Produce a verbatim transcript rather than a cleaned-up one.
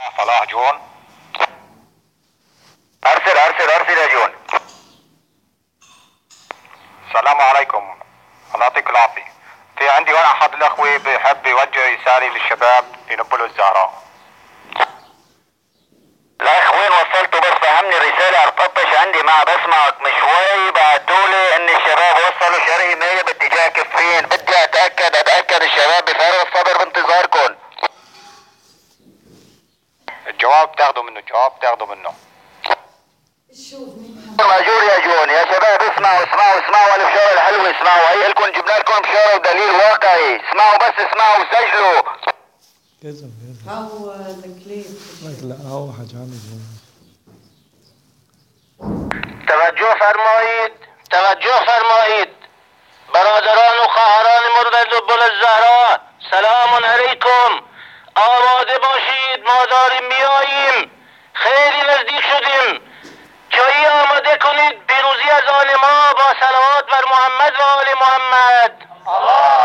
صلاح جون. ارسل ارسل ارسل يا جون. السلام عليكم، الله يعطيك العافية. في عندي وانا احد الاخوة بحب يوجه رسالة للشباب في نبل الزهراء. الاخ وين وصلته؟ بس فهمني الرسالة ارتطش عندي ما بسمعك من شوي. بعتولي ان الشباب وصلوا شرقي مية باتجاه كفين. بدي اتأكد اتأكد الشباب بفارغ الصبر بانتظاركم. الجواب تاخذوا منه، الجواب تاخذوا منه. ماجور يا جون. يا شباب اسمعوا اسمعوا اسمعوا البشارة الحلوة، اسمعوا هي لكم، جبنا لكم بشارة ودليل واقعي. اسمعوا بس اسمعوا وسجلوا. كذا كذا هو الكليب لا هو حاجة عنه. توجه فرمایید، توجه فرمایید برادران و خواهران مورد نبل الزهراء، سلام علیکم. آماده باشید، ما داریم میاییم، خیلی نزدیک شدیم. جایی آماده کنید، پیروزی از آن ما با صلوات بر محمد و آل محمد.